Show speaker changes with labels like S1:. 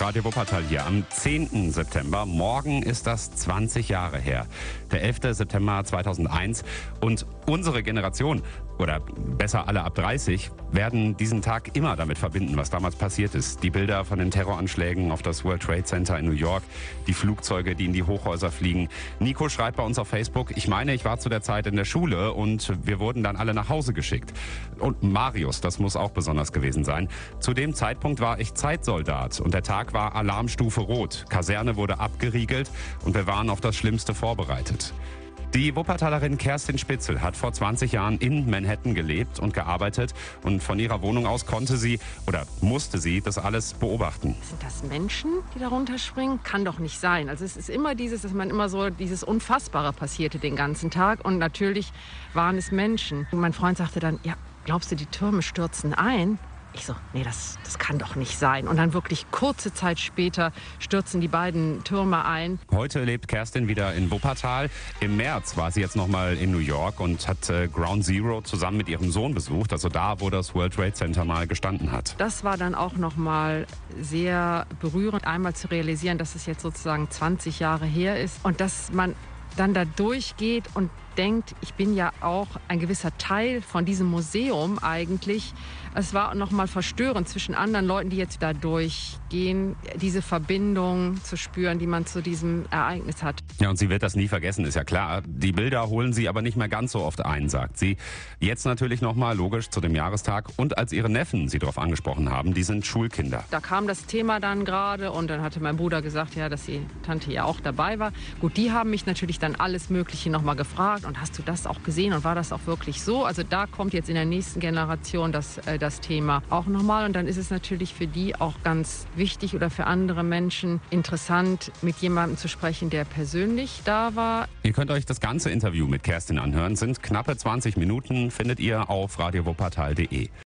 S1: Radio Wuppertal hier am 10. September. Morgen ist das 20 Jahre her. Der 11. September 2001. Und unsere Generation, oder besser alle ab 30, werden diesen Tag immer damit verbinden, was damals passiert ist. Die Bilder von den Terroranschlägen auf das World Trade Center in New York, die Flugzeuge, die in die Hochhäuser fliegen. Nico schreibt bei uns auf Facebook, ich meine, ich war zu der Zeit in der Schule und wir wurden dann alle nach Hause geschickt. Und Marius, das muss auch besonders gewesen sein. Zu dem Zeitpunkt war ich Zeitsoldat und der Tag war Alarmstufe Rot. Kaserne wurde abgeriegelt und wir waren auf das Schlimmste vorbereitet. Die Wuppertalerin Kerstin Spitzel hat vor 20 Jahren in Manhattan gelebt und gearbeitet. Und von ihrer Wohnung aus konnte sie oder musste sie das alles beobachten.
S2: Sind das Menschen, die da runterspringen? Kann doch nicht sein. Also es ist immer dass man immer so dieses Unfassbare passierte den ganzen Tag. Und natürlich waren es Menschen. Und mein Freund sagte dann, ja, glaubst du, die Türme stürzen ein? Ich so, nee, das kann doch nicht sein. Und dann wirklich kurze Zeit später stürzen die beiden Türme ein.
S1: Heute lebt Kerstin wieder in Wuppertal. Im März war sie jetzt noch mal in New York und hat Ground Zero zusammen mit ihrem Sohn besucht. Also da, wo das World Trade Center mal gestanden hat.
S2: Das war dann auch noch mal sehr berührend, einmal zu realisieren, dass es jetzt sozusagen 20 Jahre her ist. Und dass man dann da durchgeht und denkt, ich bin ja auch ein gewisser Teil von diesem Museum eigentlich. Es war noch mal verstörend zwischen anderen Leuten, die jetzt da durchgehen, diese Verbindung zu spüren, die man zu diesem Ereignis hat.
S1: Ja, und sie wird das nie vergessen, ist ja klar. Die Bilder holen sie aber nicht mehr ganz so oft ein, sagt sie. Jetzt natürlich noch mal, logisch, zu dem Jahrestag. Und als ihre Neffen sie darauf angesprochen haben, die sind Schulkinder.
S2: Da kam das Thema dann gerade und dann hatte mein Bruder gesagt, ja, dass die Tante ja auch dabei war. Gut, die haben mich natürlich dann alles Mögliche noch mal gefragt. Und hast du das auch gesehen und war das auch wirklich so? Also da kommt jetzt in der nächsten Generation das Thema auch nochmal. Und dann ist es natürlich für die auch ganz wichtig oder für andere Menschen interessant, mit jemandem zu sprechen, der persönlich da war.
S1: Ihr könnt euch das ganze Interview mit Kerstin anhören. Sind knappe 20 Minuten, findet ihr auf radiowuppertal.de.